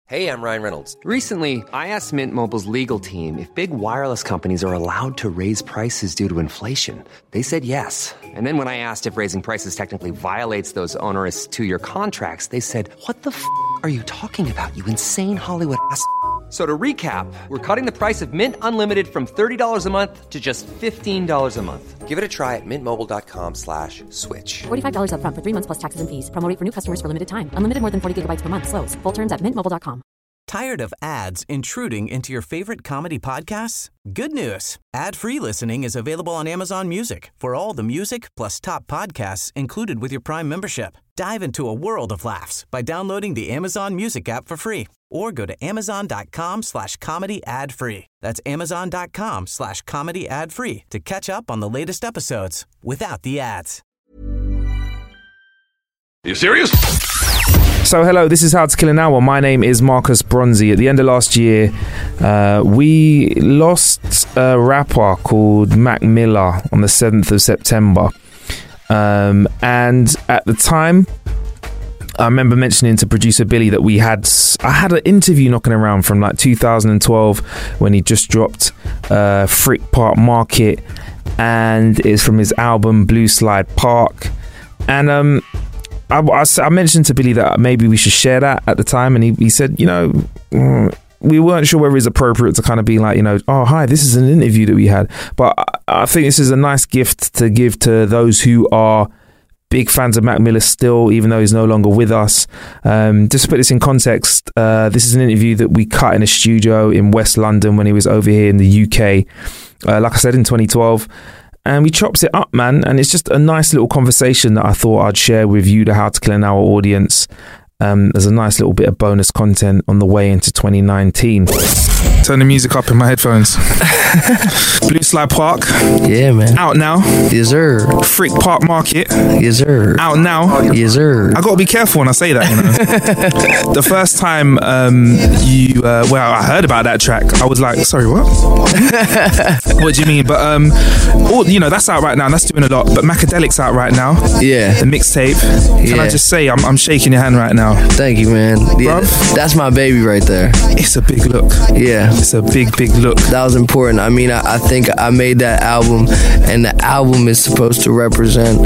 Hey, I'm Ryan Reynolds. Recently, I asked Mint Mobile's legal team if big wireless companies are allowed to raise prices due to inflation. They said yes. And then when I asked if raising prices technically violates those onerous two-year contracts, they said, "What the f*** are you talking about, you insane Hollywood ass?" So to recap, we're cutting the price of Mint Unlimited from $30 a month to just $15 a month. Give it a try at mintmobile.com/switch. $45 up front for 3 months plus taxes and fees. Promo rate for new customers for limited time. Unlimited more than 40 gigabytes per month. Slows full terms at mintmobile.com. Tired of ads intruding into your favorite comedy podcasts? Good news. Ad-free listening is available on Amazon Music for all the music plus top podcasts included with your Prime membership. Dive into a world of laughs by downloading the Amazon Music app for free or go to amazon.com/comedy ad-free. That's amazon.com/comedy ad-free to catch up on the latest episodes without the ads. Are you serious? So hello, this is How to Kill an Hour. My name is Marcus Bronzy. At the end of last year, we lost a rapper called Mac Miller on the 7th of September. And at the time, I remember mentioning to producer Billy that I had an interview knocking around from like 2012 when he just dropped Frick Park Market, and it's from his album Blue Slide Park. And I mentioned to Billy that maybe we should share that at the time, and he said, we weren't sure whether it's appropriate to kind of be like, oh, hi, this is an interview that we had. But I think this is a nice gift to give to those who are big fans of Mac Miller still, even though he's no longer with us. Just to put this in context, this is an interview that we cut in a studio in West London when he was over here in the UK, like I said, in 2012. And we chops it up, man. And it's just a nice little conversation that I thought I'd share with you, the How to Kill an Hour audience. There's a nice little bit of bonus content on the way into 2019. Turn the music up in my headphones. Blue Slide Park. Yeah, man. Out now. Yes, sir. Frick Park Market. Yes, sir. Out now. Yes, sir. I gotta be careful when I say that, The first time I heard about that track, I was like, sorry, what? What do you mean? But that's out right now. That's doing a lot. But Macadelic's out right now. Yeah. The mixtape. Can I just say, I'm shaking your hand right now. Thank you, man. Yeah, that's my baby right there. It's a big look. Yeah. It's a big look. That was important. I mean, I think I made that album, and the album is supposed to represent,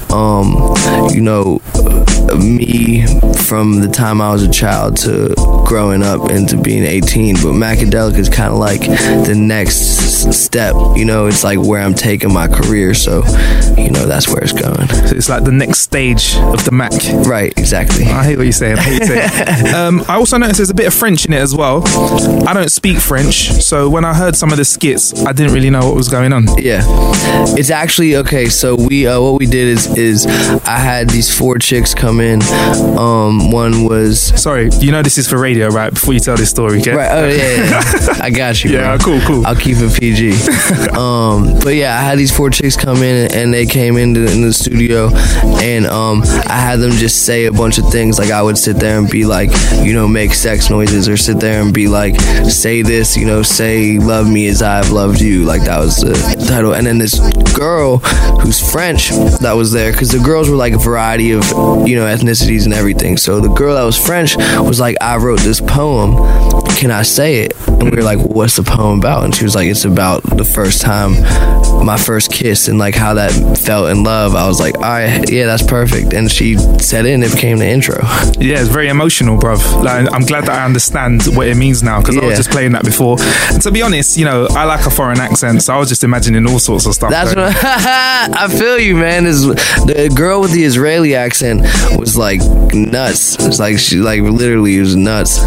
me from the time I was a child to growing up into being 18. But Macadelic is kind of like the next step. It's like where I'm taking my career. So, that's where it's going. So it's like the next stage of the Mac. Right, exactly. I hate what you're saying. I also noticed there's a bit of French in it as well. I don't speak French, so when I heard some of the skits, I didn't really know what was going on. Yeah, it's actually okay. So we what we did is I had these 4 chicks come in. One was sorry, this is for radio, right? Before you tell this story, okay? Right. Oh yeah. I got you. Yeah, bro. Cool. I'll keep it PG. But yeah, I had these 4 chicks come in, and they came in the studio, and I had them just say a bunch of things. Like I would sit there and be like, make sex noises, or sit there and be like, say this, say love me as I've loved you. Like that was the title. And then this girl who's French that was there, because the girls were like a variety of ethnicities and everything. So the girl that was French was like, I wrote this poem, can I say it? And we were like, well, what's the poem about? And she was like, it's about the first time, my first kiss, and like how that felt in love. I was like, all right, yeah, that's perfect. And she said it, and it became the intro. Yeah, it's very emotional, bruv. Like, I'm glad that I understand what it means now, because I was just playing that before. And to be honest, I like a foreign accent, so I was just imagining all sorts of stuff. That's what I feel you, man. The girl with the Israeli accent was like nuts. It's like she literally was nuts.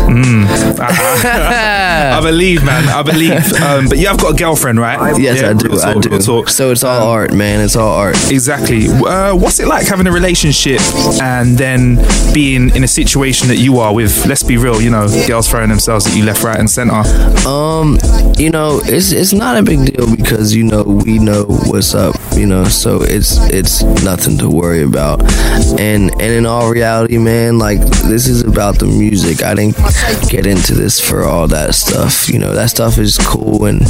I believe, man. I believe. But you have got a girlfriend, right? Yes, I do. I do. So it's all art, man. It's all art. Exactly. What's it like having a relationship and then being in a situation that you are with, let's be real, girls throwing themselves at you left, right and center? It's not a big deal because, we know what's up, so it's nothing to worry about. And in all reality, man, like, this is about the music. I didn't get into this for all that stuff. stuff. You know, that stuff is cool and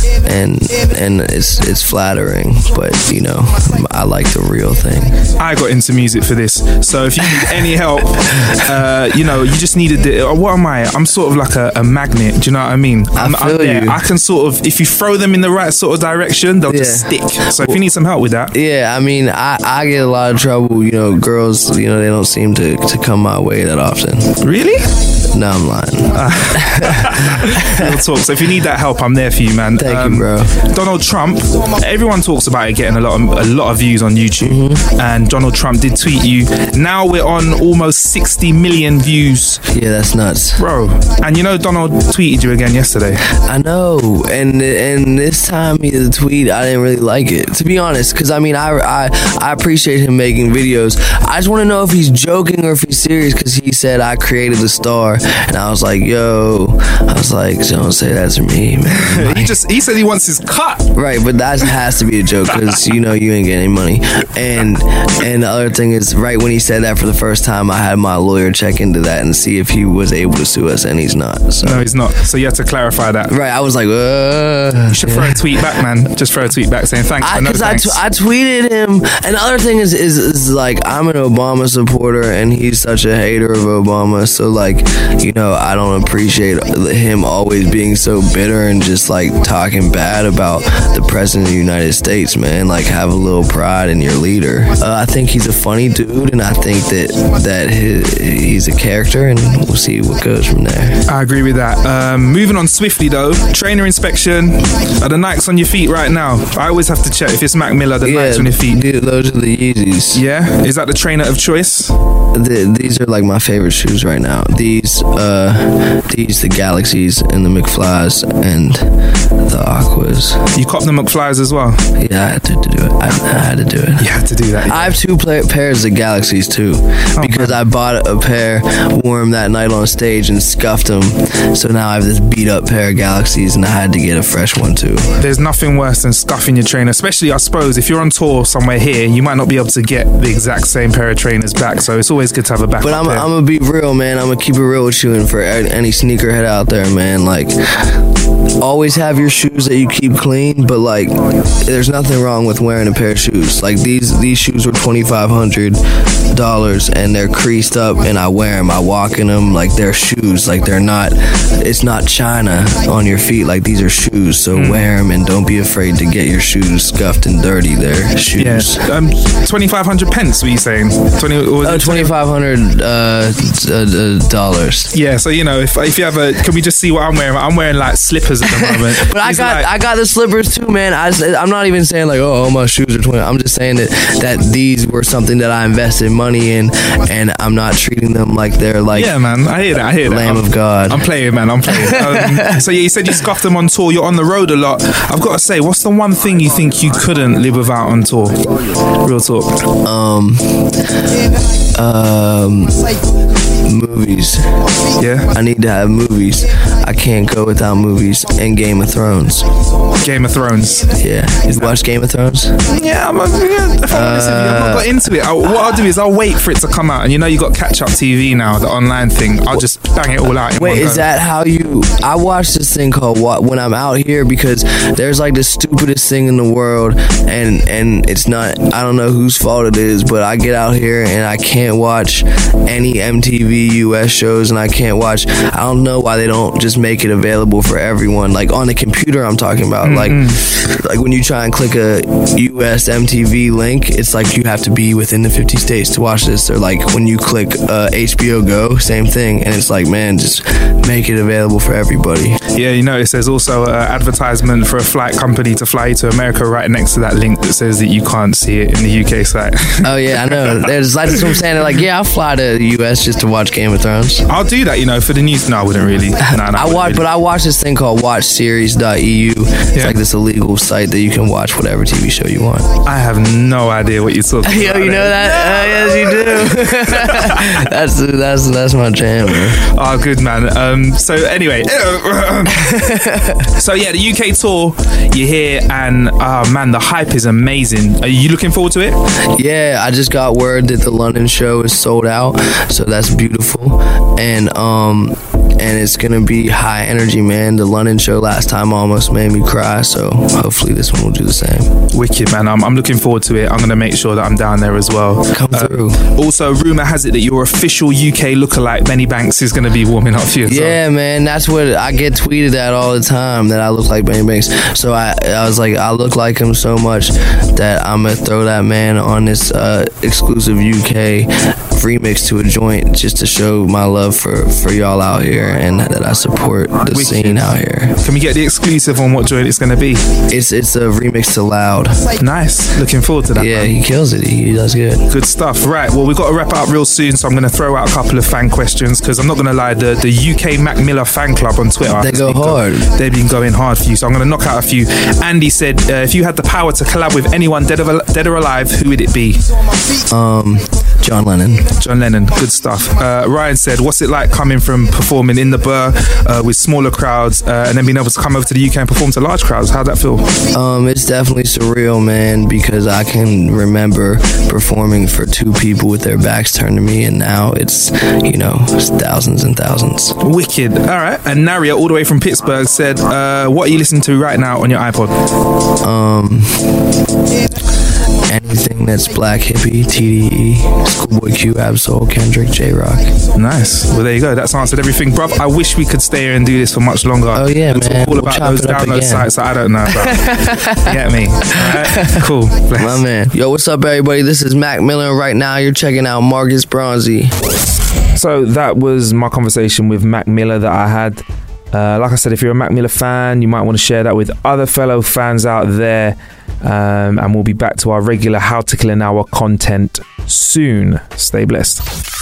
it's flattering, but you know, I like the real thing. I got into music for this, so if you need any help, you know, you just needed what am I? I'm sort of like a magnet. Do you know what I mean? I'm there. I can sort of, if you throw them in the right sort of direction, they'll just stick. So if you need some help with that, I mean, I get a lot of trouble. You know, girls, you know, they don't seem to come my way that often. Really? No, I'm lying. Real talk. So if you need that help, I'm there for you, man. Thank you, bro. Donald Trump, everyone talks about it getting a lot of views on YouTube, and Donald Trump did tweet you. Now we're on almost 60 million views. Yeah, that's nuts, bro. And you know, Donald tweeted you again yesterday. I know, and this time the tweet, I didn't really like it, to be honest, because I mean, I appreciate him making videos. I just want to know if he's joking or if he's serious, because he said I created the star. And I was like, don't say that to me, man. Like, he said he wants his cut. Right, but that has to be a joke, because you know you ain't getting any money. And the other thing is, right when he said that for the first time, I had my lawyer check into that and see if he was able to sue us, and he's not. So. No, he's not. So you have to clarify that. Right, I was like, you should throw a tweet back, man. Just throw a tweet back saying thanks, but no thanks. I tweeted him, and the other thing is like, I'm an Obama supporter, and he's such a hater of Obama, so like, you know, I don't appreciate him always being so bitter and just like talking bad about the president of the United States, man. Like, have a little pride in your leader. I think he's a funny dude, and I think that he's a character, and we'll see what goes from there. I agree with that. Moving on swiftly though, trainer inspection. Are the Nikes on your feet right now? I always have to check if it's Mac Miller, the Nikes on your feet. Those are the Yeezys. Yeah? Is that the trainer of choice? These are like my favorite shoes right now. These, the Galaxies and the McFlys and the Aquas. You cop the McFlys as well? Yeah, I had to do it. I had to do it. You had to do that. Yeah. I have two pairs of Galaxies too, because I bought a pair, wore them that night on stage and scuffed them. So now I have this beat up pair of Galaxies, and I had to get a fresh one too. There's nothing worse than scuffing your trainer, especially I suppose if you're on tour somewhere here, you might not be able to get the exact same pair of trainers back. So it's always good to have a backup. But I'm gonna be real, man. I'm gonna keep it real with you, and for any sneakerhead out there, man, like, always have your shoes that you keep clean, but like, there's nothing wrong with wearing a pair of shoes. Like, these shoes were $2,500 and they're creased up, and I wear them, I walk in them like they're shoes. Like, it's not China on your feet. Like, these are shoes, so wear them and don't be afraid to get your shoes scuffed and dirty. They're shoes. Yeah. 2,500 pence, were you saying? $2,500 Yeah, so you know, if you have can we just see what I'm wearing? I'm wearing like slippers at the moment. But I got the slippers too, man. I'm not even saying like, oh, my shoes are 20. I'm just saying that these were something that I invested money in, and I'm not treating them like they're like, yeah, man. I hear that. Lamb of God. I'm playing, man. I'm playing. So yeah, you said you scuffed them on tour. You're on the road a lot. I've got to say, what's the one thing you think you couldn't live without on tour? Real talk. Movies. Yeah, I need to have movies. I can't go without movies. And Game of Thrones. Game of Thrones. Yeah, you watch Game of Thrones? Yeah, if I'm honest with you, I've not got into it. What I'll do is I'll wait for it to come out, and you know, you got Catch Up TV now, the online thing. I'll just bang it all out in one go. Is that how you? I watch this thing called When I'm Out Here, because there's like the stupidest thing in the world, and it's not, I don't know whose fault it is, but I get out here and I can't watch any MTV US shows, and I can't watch, I don't know why they don't just make it available for everyone, like on the computer. I'm talking about like when you try and click a US MTV link, it's like you have to be within the 50 states to watch this. Or like when you click HBO Go, same thing, and it's like, man, just make it available for everybody. Yeah, you notice there's also an advertisement for a flight company to fly you to America right next to that link that says that you can't see it in the UK site. Oh yeah, I know. There's like, that's what I'm saying. They're like, yeah, I'll fly to the US just to watch Game of Thrones. I'll do that, you know, for the news. No, I wouldn't really. But I watch this thing called WatchSeries.eu. It's like this illegal site that you can watch whatever TV show you want. I have no idea what you're talking about. Yo, you know that? Yes, you do. That's my jam, man. Oh, good, man. So anyway, so yeah, the UK tour, you're here, and man, the hype is amazing. Are you looking forward to it? Yeah, I just got word that the London show is sold out, so that's beautiful. And and it's gonna be high energy, man. The London show last time almost made me cry, so hopefully this one will do the same. Wicked, man. I'm looking forward to it. I'm going to make sure that I'm down there as well. Come through. Also, rumour has it that your official UK lookalike, Benny Banks, is going to be warming up for you. Yeah, man, that's what I get tweeted at all the time, that I look like Benny Banks. So I was like, I look like him so much that I'm going to throw that man on this exclusive UK remix to a joint just to show my love for y'all out here and that I support the scene out here. Can we get the exclusive on what joint it's going to be? It's a remix to Loud. Nice. Looking forward to that. Yeah, man. he kills it. He does good. Good stuff. Right, well, we've got to wrap it up real soon, so I'm going to throw out a couple of fan questions, because I'm not going to lie, the UK Mac Miller fan club on Twitter, they go hard. They've been going hard for you, so I'm going to knock out a few. Andy said, if you had the power to collab with anyone dead or alive, who would it be? John Lennon. John Lennon. Good stuff. Ryan said, what's it like coming from performing in the Burr with smaller crowds and then being able to come over to the UK and perform to large crowds? How'd that feel? It's definitely surreal, man, because I can remember performing for 2 people with their backs turned to me, and now it's thousands and thousands. Wicked. All right. And Naria, all the way from Pittsburgh, said, what are you listening to right now on your iPod? Anything that's Black Hippie, TDE, Schoolboy Q, Absol, Kendrick, J-Rock. Nice. Well, there you go. That's answered everything, bruv. I wish we could stay here and do this for much longer. Oh, yeah, and man. talk all about those download sites that I don't know about. Get me? All right? Cool. Bless. My man. Yo, what's up, everybody? This is Mac Miller, and right now you're checking out Marcus Bronzy. So that was my conversation with Mac Miller that I had. Like I said, if you're a Mac Miller fan, you might want to share that with other fellow fans out there. And we'll be back to our regular How to Kill an Hour content soon. Stay blessed.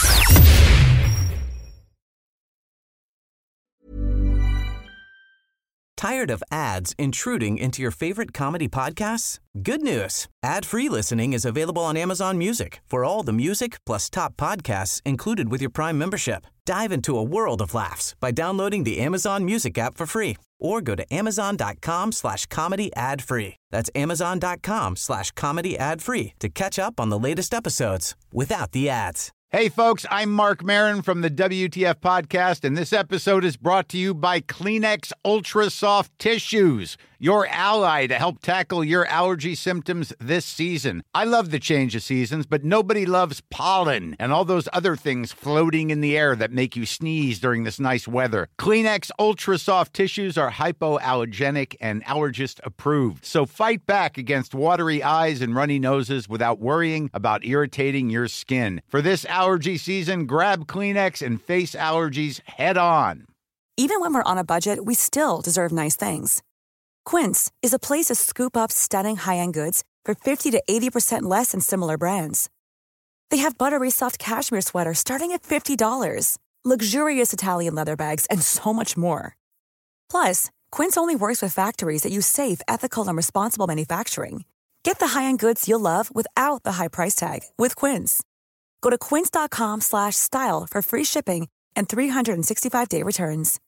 Tired of ads intruding into your favorite comedy podcasts? Good news. Ad-free listening is available on Amazon Music for all the music plus top podcasts included with your Prime membership. Dive into a world of laughs by downloading the Amazon Music app for free or go to amazon.com/comedy ad-free. That's amazon.com/comedy ad-free to catch up on the latest episodes without the ads. Hey, folks, I'm Mark Maron from the WTF Podcast, and this episode is brought to you by Kleenex Ultra Soft Tissues, your ally to help tackle your allergy symptoms this season. I love the change of seasons, but nobody loves pollen and all those other things floating in the air that make you sneeze during this nice weather. Kleenex Ultra Soft Tissues are hypoallergenic and allergist approved, so fight back against watery eyes and runny noses without worrying about irritating your skin. For this allergy season, grab Kleenex and face allergies head on. Even when we're on a budget, we still deserve nice things. Quince is a place to scoop up stunning high-end goods for 50 to 80% less than similar brands. They have buttery soft cashmere sweaters starting at $50, luxurious Italian leather bags, and so much more. Plus, Quince only works with factories that use safe, ethical, and responsible manufacturing. Get the high-end goods you'll love without the high price tag with Quince. Go to quince.com/style for free shipping and 365-day returns.